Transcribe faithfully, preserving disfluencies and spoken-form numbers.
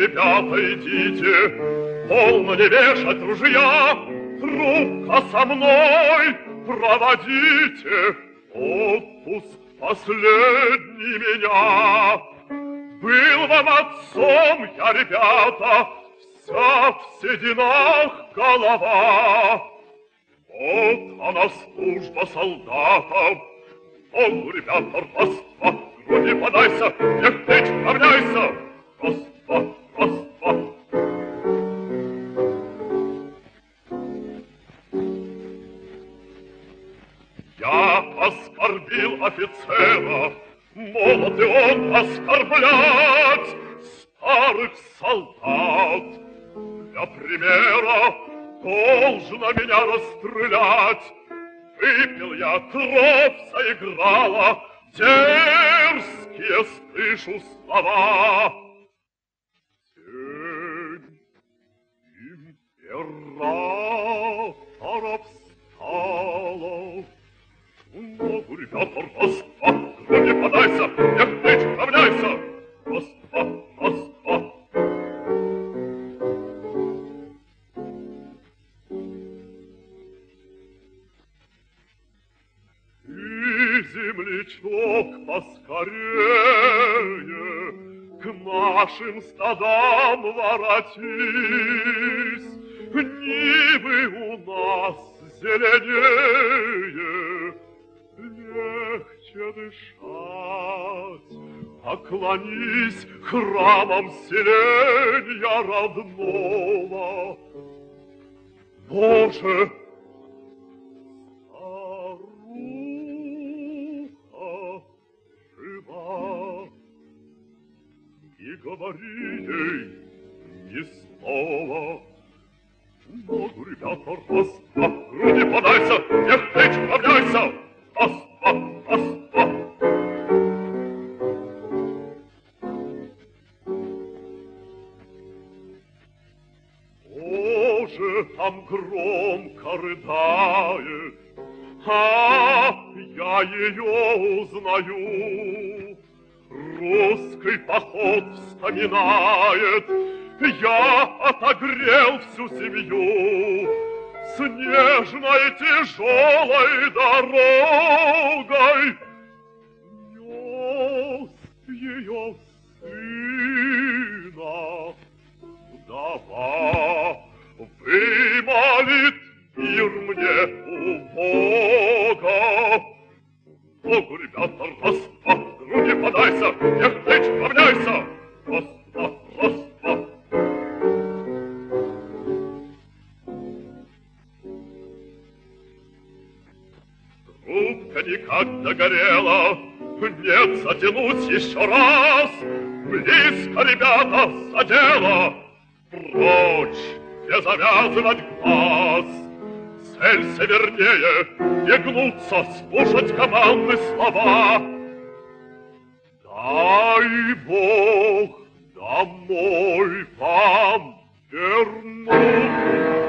ребята, идите, полно не вешать ружья, трубка со мной, проводите, отпуск последний меня. Был вам отцом я, ребята, вся в сединах голова. Вот она служба солдата. Он, ребята, раз, два, груди подайся, не втычь, равняйся. Раз, два, раз, два. Я оскорбил офицера, молод и он оскорблять старых солдат. Для примера должно меня расстрелять. Выпил я, кровь заиграла, дерзкие слышу слова. Тень императора встала. Ну, ребята, раз, два, груди подайся, не втычь, равняйся. Раз, два, раз, два. И землячок поскорее к нашим стадам воротись. Нивы у нас зеленее, легче дышать. Поклонись храмам селения родного. Боже, старуха жива, не говори ей ни слова. Ну, ребята, раз, два, груди подайся, не втычь, равняйся. Раз, два, раз, два. Боже, там громко рыдает, а я ее узнаю. Русский поход вспоминает, я отогрел всю семью. Снежной тяжелой дорогой нес ее сына. Вдова вымолит мир мне у Бога. Богу, ребята, раз, два, груди подайся, не втычь, равняйся. Раз, два, раз, два. Трубка никак догорела, нет, затянуть еще раз. Близко, ребята, за дело. Прочь, не завязывать глаз. Целься вернее, не гнуться, слушать команды слова. Дай Бог домой вам вернуть.